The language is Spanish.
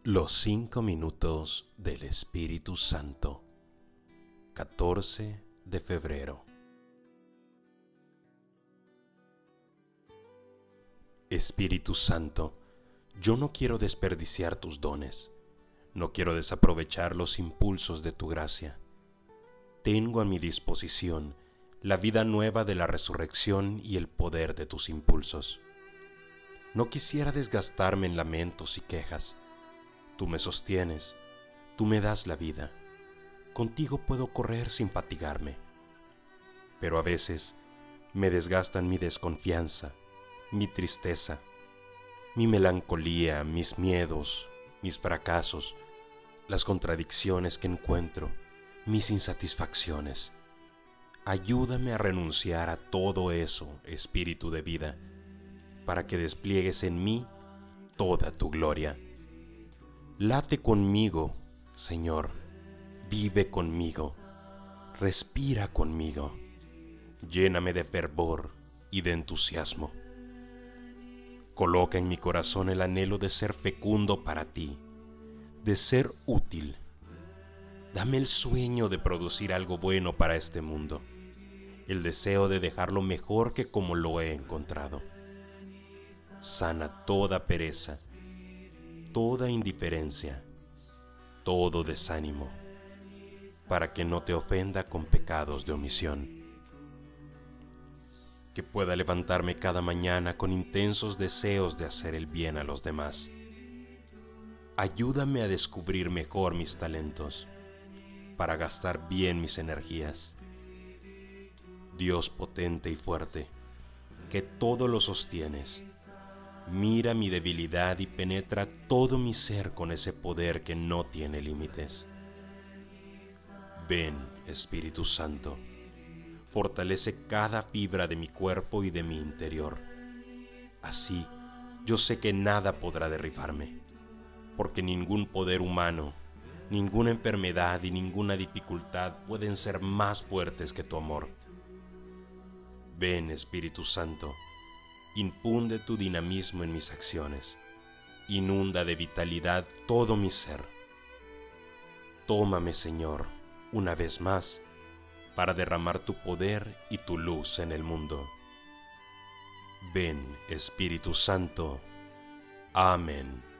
Los 5 minutos del Espíritu Santo, 14 de febrero. Espíritu Santo, yo no quiero desperdiciar tus dones, no quiero desaprovechar los impulsos de tu gracia. Tengo a mi disposición la vida nueva de la resurrección y el poder de tus impulsos. No quisiera desgastarme en lamentos y quejas. Tú me sostienes, tú me das la vida. Contigo puedo correr sin fatigarme. Pero a veces me desgastan mi desconfianza, mi tristeza, mi melancolía, mis miedos, mis fracasos, las contradicciones que encuentro, mis insatisfacciones. Ayúdame a renunciar a todo eso, Espíritu de vida, para que despliegues en mí toda tu gloria. Late conmigo, Señor, vive conmigo, respira conmigo, lléname de fervor y de entusiasmo. Coloca en mi corazón el anhelo de ser fecundo para ti, de ser útil. Dame el sueño de producir algo bueno para este mundo, el deseo de dejarlo mejor que como lo he encontrado. Sana toda pereza, toda indiferencia, todo desánimo, para que no te ofenda con pecados de omisión. Que pueda levantarme cada mañana con intensos deseos de hacer el bien a los demás. Ayúdame a descubrir mejor mis talentos, para gastar bien mis energías. Dios potente y fuerte, que todo lo sostienes, mira mi debilidad y penetra todo mi ser con ese poder que no tiene límites. Ven, Espíritu Santo, fortalece cada fibra de mi cuerpo y de mi interior. Así, yo sé que nada podrá derribarme, porque ningún poder humano, ninguna enfermedad y ninguna dificultad pueden ser más fuertes que tu amor. Ven, Espíritu Santo, infunde tu dinamismo en mis acciones, inunda de vitalidad todo mi ser. Tómame, Señor, una vez más, para derramar tu poder y tu luz en el mundo. Ven, Espíritu Santo. Amén.